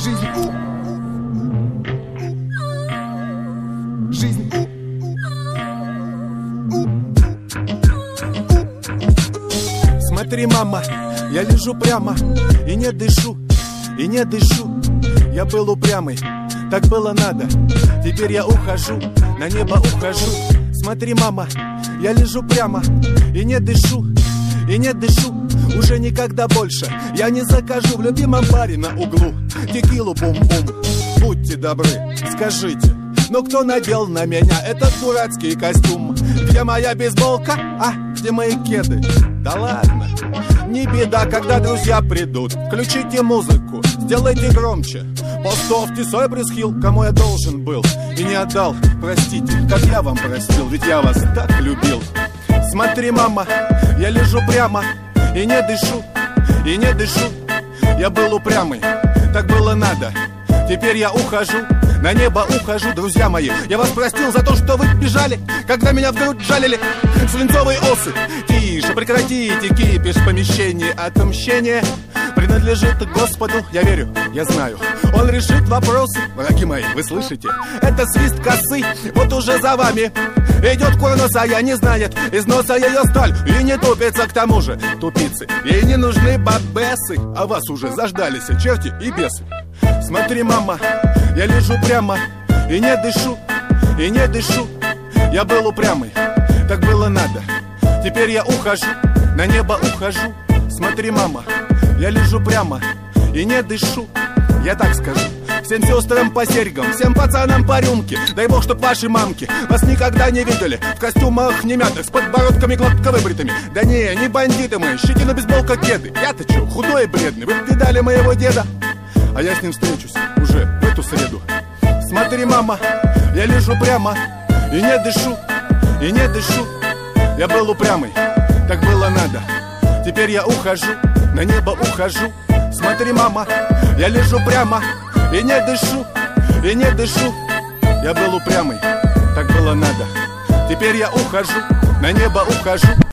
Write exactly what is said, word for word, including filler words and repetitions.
Жизнь у. Жизнь у. Смотри, мама, я лежу прямо и не дышу, и не дышу. Я был упрямый, так было надо. Теперь я ухожу, на небо ухожу. Смотри, мама, я лежу прямо и не дышу, и не дышу. Уже никогда больше я не закажу в любимом баре на углу текилу бум-бум. Будьте добры, скажите, ну кто надел на меня этот дурацкий костюм? Где моя бейсболка? А, где мои кеды? Да ладно, не беда, когда друзья придут. Включите музыку, сделайте громче. Поставьте Cypress Hill, кому я должен был и не отдал. Простите, как я вам простил, ведь я вас так любил. Смотри, мама, я лежу прямо и не дышу, и не дышу. Я был упрямый, так было надо. Теперь я ухожу, на небо ухожу. Друзья мои, я вас простил за то, что вы бежали, когда меня в грудь жалили свинцовые осы. Тише, прекратите кипиш в помещении. Отмщение принадлежит Господу. Я верю, я знаю, Он решит вопросы. Враги мои, вы слышите? Это свист косы, вот уже за вами идет курнос, а я не знает из носа ее сталь. И не тупится, к тому же тупицы. Ей не нужны бабесы, а вас уже заждались черти и бесы. Смотри, мама, я лежу прямо и не дышу, и не дышу. Я был упрямый, так было надо. Теперь я ухожу, на небо ухожу. Смотри, мама, я лежу прямо и не дышу. Я так скажу всем сестрам по серьгам, всем пацанам по рюмке. Дай бог, чтоб ваши мамки вас никогда не видели в костюмах немятых, с подбородками гладко выбритыми. Да не, не бандиты мы, щетина, бейсболка, кеды. Я-то чё, худой и бледный, вы видали моего деда? А я с ним встречусь уже в эту среду. Смотри, мама, я лежу прямо и не дышу, и не дышу. Я был упрямый, так было надо. Теперь я ухожу, на небо ухожу. Смотри, мама, я лежу прямо и не дышу, и не дышу. Я был упрямый, так было надо. Теперь я ухожу, на небо ухожу.